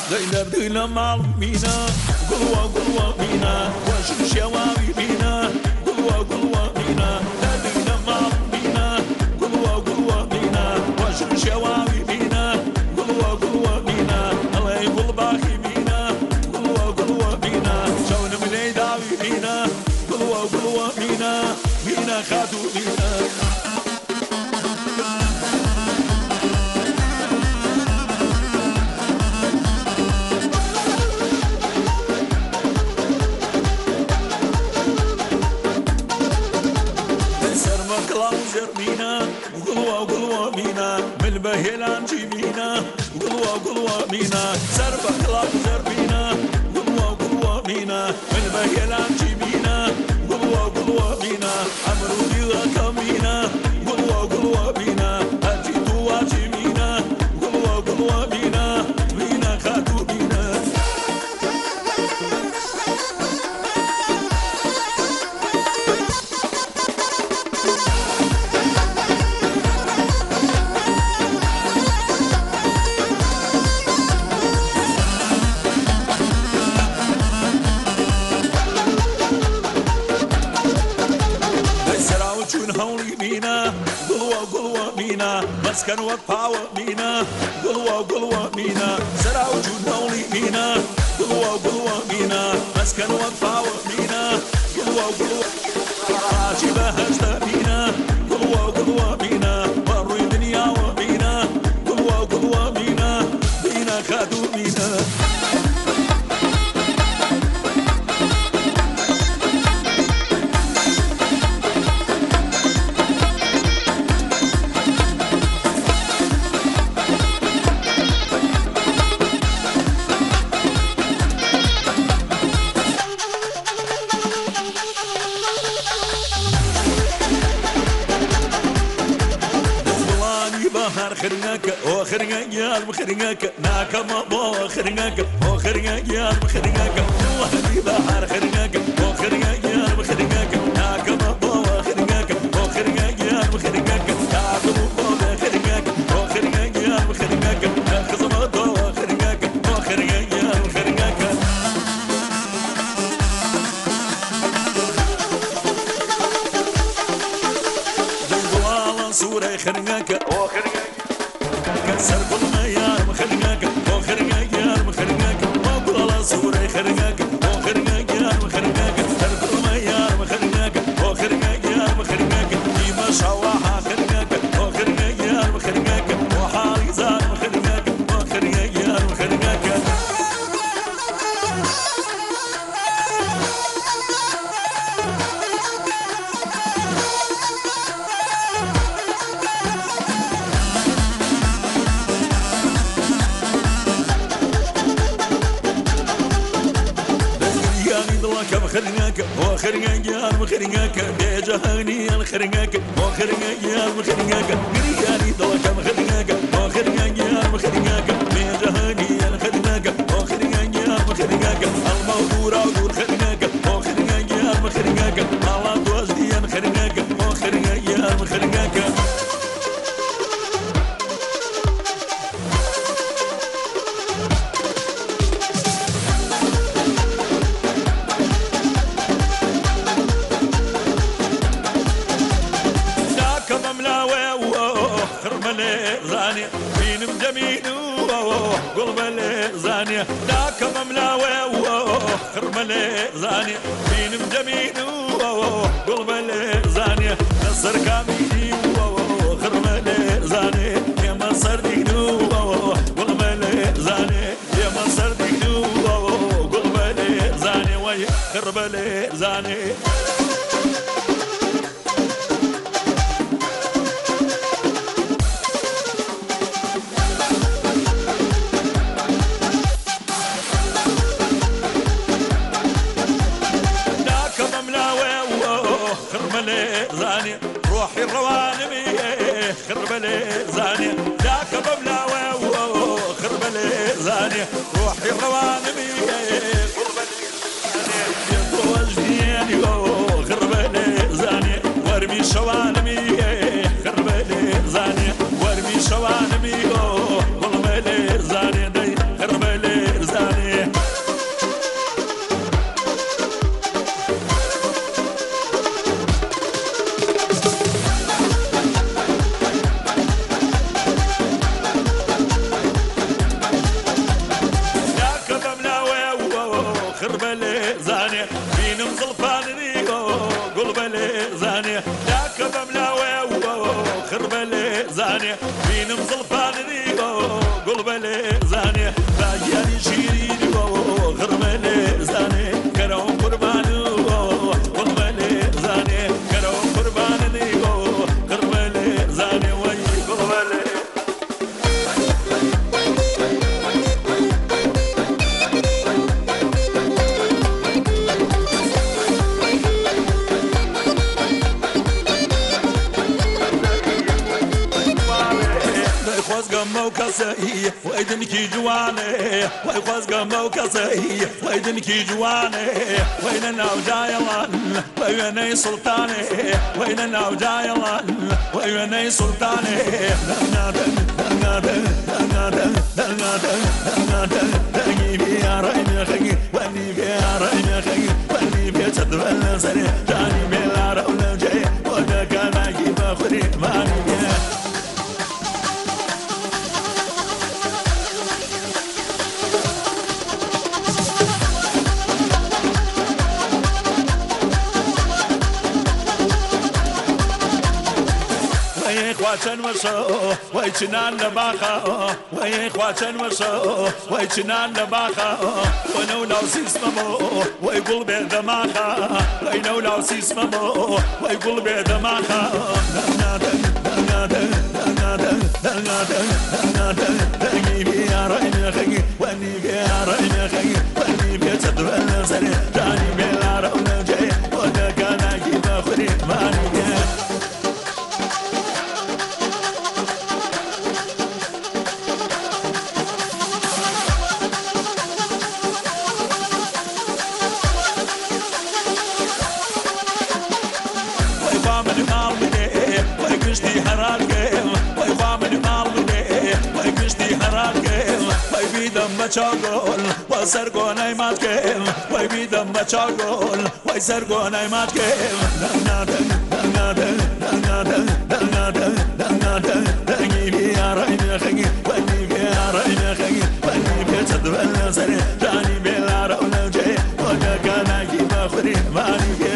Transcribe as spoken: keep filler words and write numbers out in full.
زينب دينا معلمينا قلوة قلوة مينا وشم شواوي مينا قلوة قلوة مينا دينا معلمينا قلوة قلوة مينا وشم شواوي مينا قلوة قلوة مينا الله يقول باخي مينا قلوة قلوة مينا شون من يداوي مينا قلوة قلوة مينا مينا خاتو مينا مينا وقلوة وقلوة مينا من بهيلان جيمينا وقلوة وقلوة مينا سربة كلاب زربينا وقلوة وقلوة مينا من بهيلان جيمينا وقلوة وقلوة مينا عمرو ديغا كمينا وقلوة وقلوة مينا أجي توا جيمينا وقلوة وقلوة مينا مينا خاتو مينا هولي مينا قلوة قلوة مينا مسكن وباور مينا قلوة قلوة مينا زرع وجود هولي مينا قلوة قلوة مينا مسكن وباور مينا قلوة قلوة عاجبة هجدة مينا قلوة قلوة مينا بروي دنيا ومينا قلوة قلوة مينا مينا خادو مينا خرناك او خرناك يا المخرناك ناك ما بو خرناك او خرناك يا المخرناك والله بحر خرناك او خرناك يا المخرناك ناك ما بو خرناك او خرناك يا المخرناك ناك ما بو خرناك او خرناك يا المخرناك ناك ما بو خرناك او خرناك يا المخرناك جنبوا صورة خرناك او خرناك كسر كل يا مخرجاك او خرجاك يا مخرجاك ما كل صورة خرجاك او خرجاك يا مخرجاك كسر كل يا مخرجاك او خرجاك يا مخرجاك في مشاوها خرجاك او خرجاك يا مخرجاك وحالي زار مخرجاك او خرجاك يا مخرجاك خرناك وخرناك يا مخرناك بجهاني الخرناك وخرناك يا مخرناك قرياني ضلك مخرناك وخرناك يا مخرناك بجهاني الخرناك وخرناك يا مخرناك الموضوع عدور خرناك وخرناك يا مخرناك على توجدي الخرناك وخرناك يا مخرناك زانية بينم جميل قلب زانية ذاك مملاوي خرم زانية بينم جميل قلب زانية نصر كاميني خرم زانية يا مصر دينو قلب زانية يا مصر دينو قلب زانية ويا خرب زانية زانية روحي الروانمي خربلي زانية ذاك بملاوي خربلي زانية روحي الروانمي خربلي خربلي زانية وارمي شوانمي خربلي زانية وارمي شوانمي خربلي زانية دي خربلي ياك بملاوي وخرب لي زاني بين مزلفاني قلب لي زاني باجياني شيرين وخرب لي زاني كرو قرباني قلب لي زاني كرو قرباني قرب لي زاني وي قلب لي خواز قمو كسي ويدن كي جواني واي خواز قمو كسي ويدن كي جواني وين ناو جايلان ويني سلطاني وين ناو جايلان ويني سلطاني نادن نادن نادن نادن نادن دني بيا راي خي وني بيا راي خي وني بيا تدبل سري جاني بلا رو جاي ودا كان كي بخري ماني خواتن وشو وای چنان لباخا وای خواتن وشو وای چنان لباخا ونو لو سيسمو وای قلبي دماغا وای نو لو سيسمو وای قلبي دماغا نادن نادن نادن نادن نادن دني بيا راي خي وني بيا راي خي وني بيا تدبل سري جاني بلا رو جاي ودا كان كي بخري ماني ويكشتي هراكم وي فامن مالبي ويكشتي هراكم وي بيدم بچاغول وسرگونای ماتكم وي بيدم بچاغول وي سرگونای ماتكم نادن نادن نادن نادن نادن دني بيا راي خي وني بيا راي خي وني بيا تدبل سري جاني بلا رو جاي ودا كان كي بخري ماني